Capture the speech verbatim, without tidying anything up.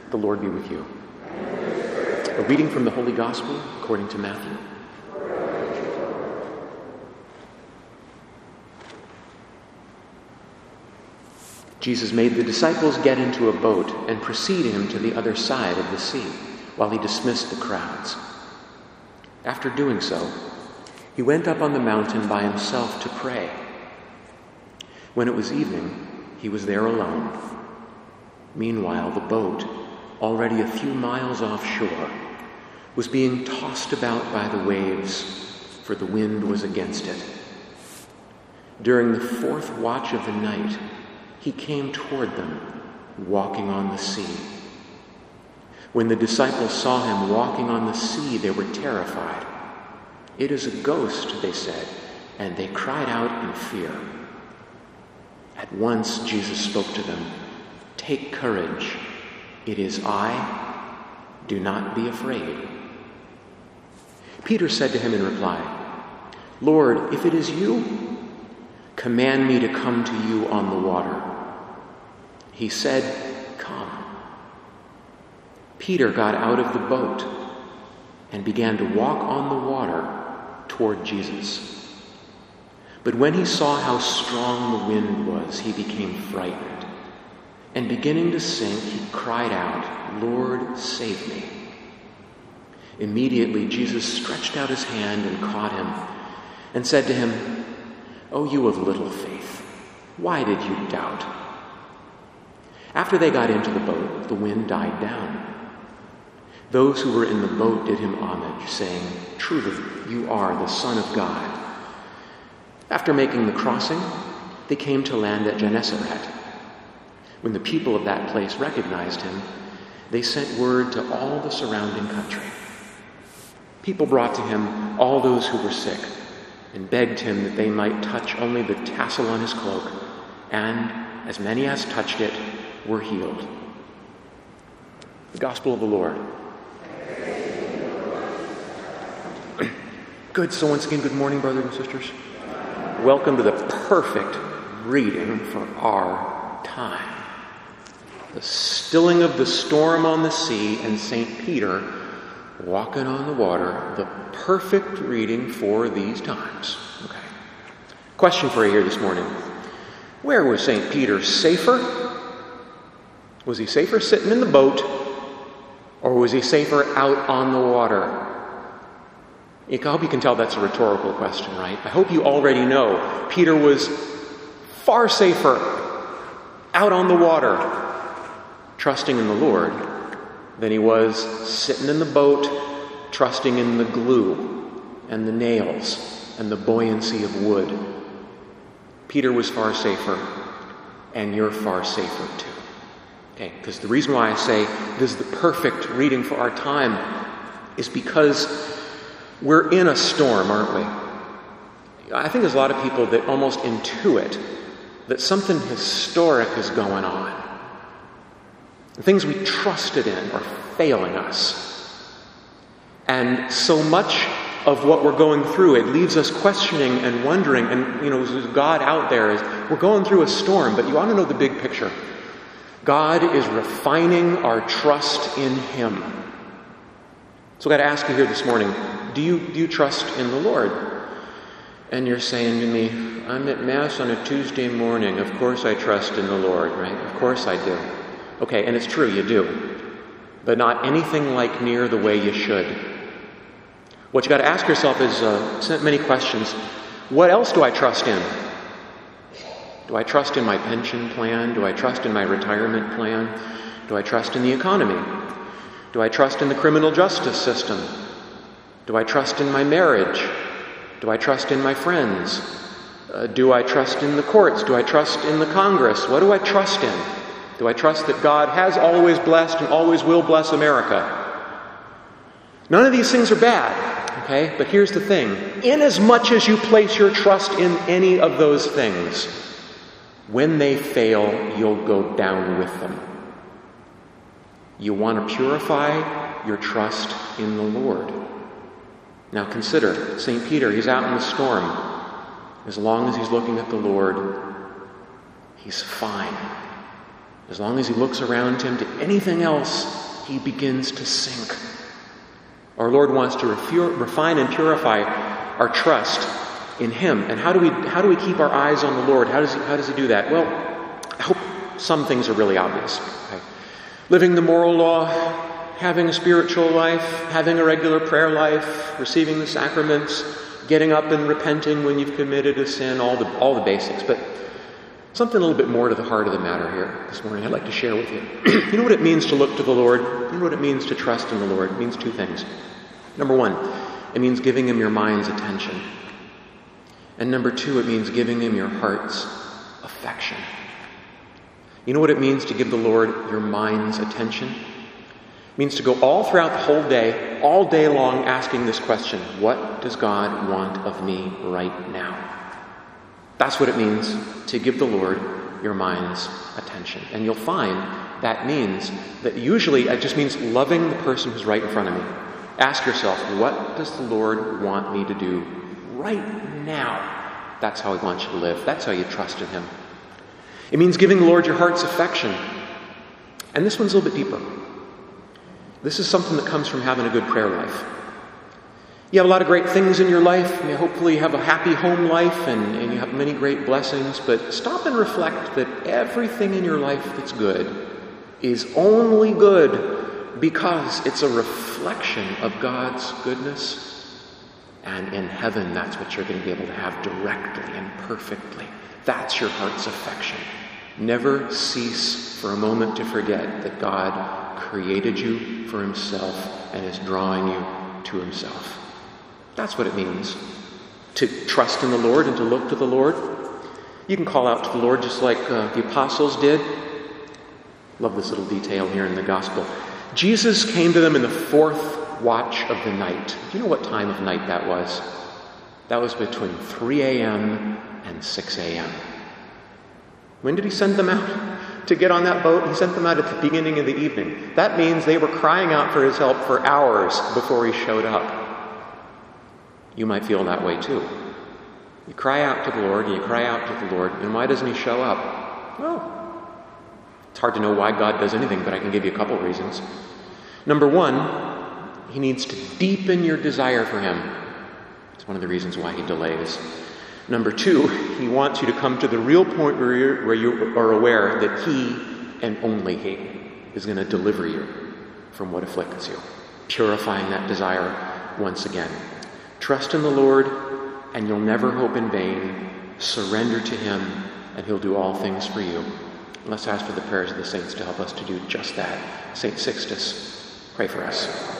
The Lord be with you. A reading from the Holy Gospel according to Matthew. Jesus made the disciples get into a boat and precede him to the other side of the sea, while he dismissed the crowds. After doing so, he went up on the mountain by himself to pray. When it was evening, he was there alone. Meanwhile, the boat, already a few miles offshore, was being tossed about by the waves, for the wind was against it. During the fourth watch of the night, he came toward them, walking on the sea. When the disciples saw him walking on the sea, they were terrified. "It is a ghost," they said, and they cried out in fear. At once Jesus spoke to them. "Take courage. It is I. Do not be afraid." Peter said to him in reply, "Lord, if it is you, command me to come to you on the water." He said, "Come." Peter got out of the boat and began to walk on the water toward Jesus. But when he saw how strong the wind was, he became frightened. And beginning to sink, he cried out, "Lord, save me." Immediately Jesus stretched out his hand and caught him and said to him, "O you of little faith, why did you doubt?" After they got into the boat, the wind died down. Those who were in the boat did him homage, saying, "Truly, you are the Son of God." After making the crossing, they came to land at Gennesaret. When the people of that place recognized him, they sent word to all the surrounding country. People brought to him all those who were sick and begged him that they might touch only the tassel on his cloak, and as many as touched it were healed. The Gospel of the Lord. Good. So once again, good morning, brothers and sisters. Welcome to the perfect reading for our time. The stilling of the storm on the sea and Saint Peter walking on the water. The perfect reading for these times. Okay. Question for you here this morning. Where was Saint Peter safer? Was he safer sitting in the boat, or was he safer out on the water? I hope you can tell that's a rhetorical question, right? I hope you already know Peter was far safer out on the water, trusting in the Lord, than he was sitting in the boat, trusting in the glue and the nails and the buoyancy of wood. Peter was far safer, and you're far safer too. Okay, because the reason why I say this is the perfect reading for our time is because we're in a storm, aren't we? I think there's a lot of people that almost intuit that something historic is going on. The things we trusted in are failing us. And so much of what we're going through, it leaves us questioning and wondering, and, you know, there's God out there. Is we're going through a storm, but you want to know the big picture. God is refining our trust in Him. So I've got to ask you here this morning, do you, do you trust in the Lord? And you're saying to me, I'm at Mass on a Tuesday morning. Of course I trust in the Lord, right? Of course I do. Okay, and it's true, you do. But not anything like near the way you should. What you got to ask yourself is, uh, sent many questions. What else do I trust in? Do I trust in my pension plan? Do I trust in my retirement plan? Do I trust in the economy? Do I trust in the criminal justice system? Do I trust in my marriage? Do I trust in my friends? Uh, do I trust in the courts? Do I trust in the Congress? What do I trust in? Do I trust that God has always blessed and always will bless America? None of these things are bad, okay? But here's the thing. Inasmuch as you place your trust in any of those things, when they fail, you'll go down with them. You want to purify your trust in the Lord. Now consider, Saint Peter, he's out in the storm. As long as he's looking at the Lord, he's fine. As long as he looks around him to anything else, he begins to sink. Our Lord wants to refu- refine and purify our trust in him. And how do we how do we keep our eyes on the Lord? How does he, how does he do that? Well, I hope some things are really obvious. Okay? Living the moral law, having a spiritual life, having a regular prayer life, receiving the sacraments, getting up and repenting when you've committed a sin, all the all the basics. But something a little bit more to the heart of the matter here this morning I'd like to share with you. You know what it means to look to the Lord? You know what it means to trust in the Lord? It means two things. Number one, it means giving him your mind's attention. And number two, it means giving him your heart's affection. You know what it means to give the Lord your mind's attention? It means to go all throughout the whole day, all day long, asking this question: what does God want of me right now? That's what it means to give the Lord your mind's attention. And you'll find that means that usually it just means loving the person who's right in front of me. Ask yourself, what does the Lord want me to do right now? That's how he wants you to live. That's how you trust in him. It means giving the Lord your heart's affection. And this one's a little bit deeper. This is something that comes from having a good prayer life. You have a lot of great things in your life. You hopefully have a happy home life and, and you have many great blessings. But stop and reflect that everything in your life that's good is only good because it's a reflection of God's goodness. And in heaven, that's what you're going to be able to have directly and perfectly. That's your heart's affection. Never cease for a moment to forget that God created you for himself and is drawing you to himself. That's what it means to trust in the Lord and to look to the Lord. You can call out to the Lord just like uh, the apostles did. Love this little detail here in the gospel. Jesus came to them in the fourth watch of the night. Do you know what time of night that was? That was between three a.m. and six a.m. When did he send them out to get on that boat? He sent them out at the beginning of the evening. That means they were crying out for his help for hours before he showed up. You might feel that way too. You cry out to the Lord, and you cry out to the Lord, and why doesn't he show up? Well, it's hard to know why God does anything, but I can give you a couple reasons. Number one, he needs to deepen your desire for him. It's one of the reasons why he delays. Number two, he wants you to come to the real point where, you're, where you are aware that he and only he is going to deliver you from what afflicts you, purifying that desire once again. Trust in the Lord, and you'll never hope in vain. Surrender to him, and he'll do all things for you. Let's ask for the prayers of the saints to help us to do just that. Saint Sixtus, pray for us.